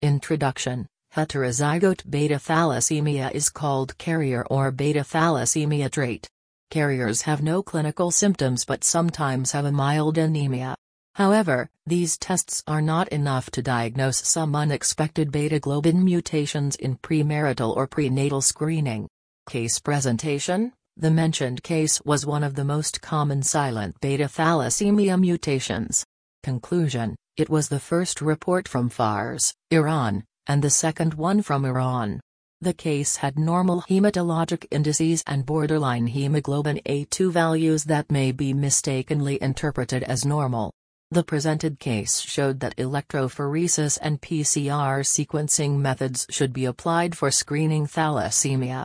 Introduction. Heterozygote beta thalassemia is called carrier or beta thalassemia trait. Carriers have no clinical symptoms but sometimes have a mild anemia. However, these tests are not enough to diagnose some unexpected beta-globin mutations in premarital or prenatal screening. Case presentation. The mentioned case was one of the most common silent beta thalassemia mutations. Conclusion. It was the first report from Fars, Iran, and the second one from Iran. The case had normal hematologic indices and borderline hemoglobin A2 values that may be mistakenly interpreted as normal. The presented case showed that electrophoresis and PCR sequencing methods should be applied for screening thalassemia.